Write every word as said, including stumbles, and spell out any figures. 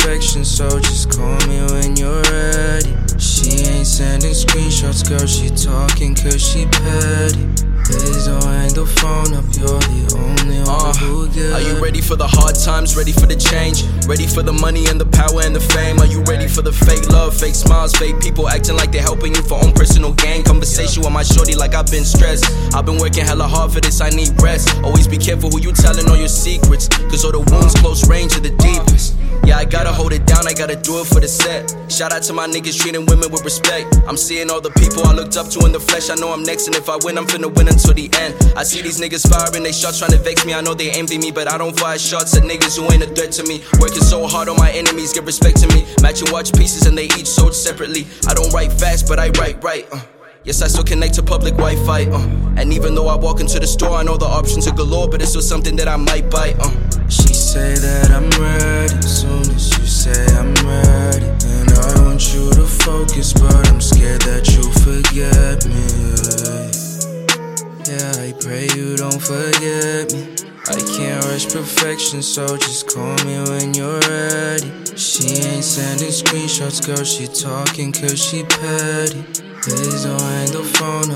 perfection, so just call me when you're ready. She ain't sending screenshots, girl, she talking cause she petty. Please don't hang the phone up, you're the only one uh, who gets. Are you ready for the hard times, ready for the change? Ready for the money and the power and the fame? Are you ready for the fake love, fake smiles, fake people acting like they're helping you for own personal gain? Conversation with my shorty like I've been stressed. I've been working hella hard for this, I need rest. Always be careful who you telling all your secrets, cause all the wounds close range are the deepest. Yeah, I gotta hold it down, I gotta do it for the set. Shout out to my niggas treating women with respect. I'm seeing all the people I looked up to in the flesh. I know I'm next, and if I win, I'm finna win until the end. I see these niggas firing they shots trying to vex me. I know they envy me, but I don't fire shots at niggas who ain't a threat to me. Working so hard on my enemies, give respect to me. Matching watch pieces and they each sold separately. I don't write fast, but I write right. uh. Yes, I still connect to public Wi-Fi, uh. And even though I walk into the store, I know the options are galore, but it's still something that I might buy, uh. She say that I'm ready, as soon as you say I'm ready. And I want you to focus, but I'm scared that you'll forget me. Yeah, I pray you don't forget me. I can't rush perfection, so just call me when you're ready. She ain't sending screenshots, girl, she talking cause she petty. Please don't hang the phone